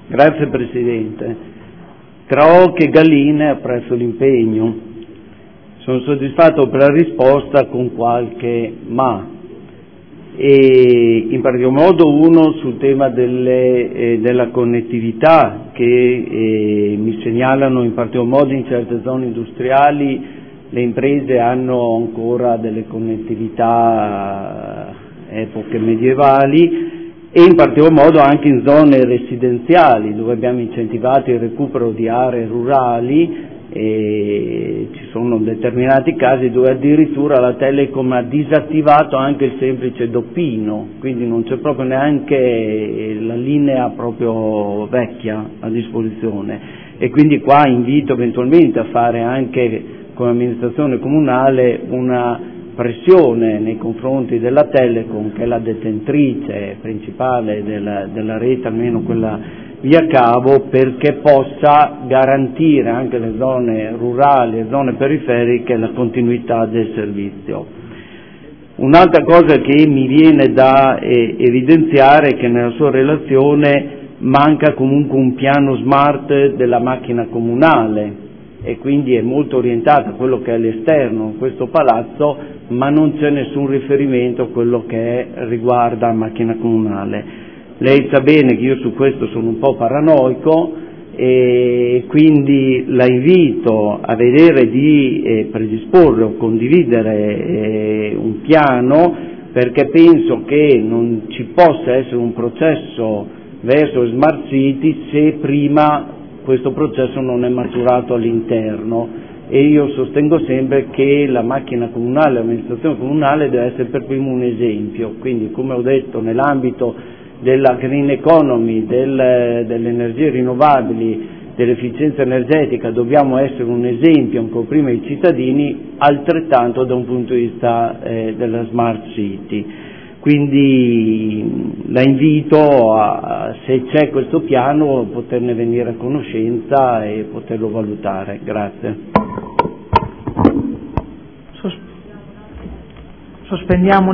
Grazie Presidente. Tra ocche e galline apprezzo l'impegno. Sono soddisfatto per la risposta con qualche ma, e in particolar modo uno sul tema della connettività che mi segnalano in particolar modo in certe zone industriali le imprese hanno ancora delle connettività epoche medievali e in particolar modo anche in zone residenziali dove abbiamo incentivato il recupero di aree rurali. E ci sono determinati casi dove addirittura la Telecom ha disattivato anche il semplice doppino, quindi non c'è proprio neanche la linea proprio vecchia a disposizione, e quindi qua invito eventualmente a fare anche come amministrazione comunale una pressione nei confronti della Telecom, che è la detentrice principale della rete, almeno quella via cavo, perché possa garantire anche le zone rurali e zone periferiche la continuità del servizio. Un'altra cosa che mi viene da evidenziare è che nella sua relazione manca comunque un piano smart della macchina comunale e quindi è molto orientata a quello che è l'esterno di questo palazzo, ma non c'è nessun riferimento a quello che riguarda la macchina comunale. Lei sa bene che io su questo sono un po' paranoico e quindi la invito a vedere di predisporre o condividere un piano, perché penso che non ci possa essere un processo verso Smart City se prima questo processo non è maturato all'interno, e io sostengo sempre che la macchina comunale, l'amministrazione comunale deve essere per primo un esempio, quindi come ho detto nell'ambito della green economy, delle energie rinnovabili, dell'efficienza energetica dobbiamo essere un esempio ancora prima ai cittadini, altrettanto da un punto di vista della smart city. Quindi la invito se c'è questo piano, poterne venire a conoscenza e poterlo valutare. Grazie. Sospendiamo